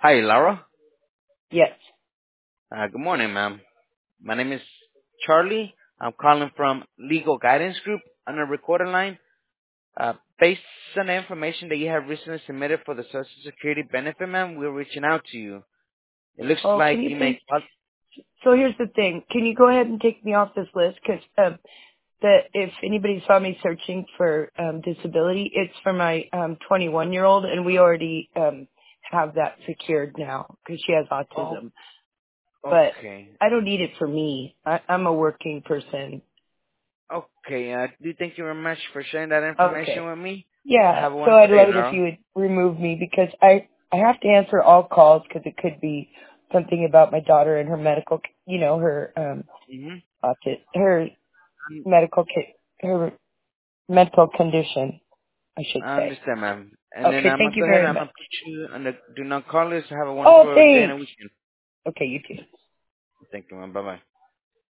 Hi, Laura. Yes. Good morning, ma'am. My name is Charlie. I'm calling from Legal Guidance Group on a recorded line. Based on the information that you have recently submitted for the Social Security benefit, ma'am, we're reaching out to you. It looks Oh, like can you you please? may qual- So here's the thing. Can you go ahead and take me off this list? Because that if anybody saw me searching for disability, it's for my 21-year-old, and we already have that secured now because she has Oh, autism. But okay. I don't need it for me. I'm a working person. Okay. Thank you very much for sharing that Okay. information with me. Yeah. Have a So wonderful I'd day, love it if Laura. you would remove me because I have to answer all calls because it could be something about my daughter and her medical, her Mm-hmm. her medical her mental condition, I should I say. understand, ma'am. And then Okay, I'm thank gonna you go ahead and very I'm much. gonna put you on the do not call list. Have a Oh, wonderful day and a thanks. weekend. Okay, you too. Thank you, ma'am. Bye bye.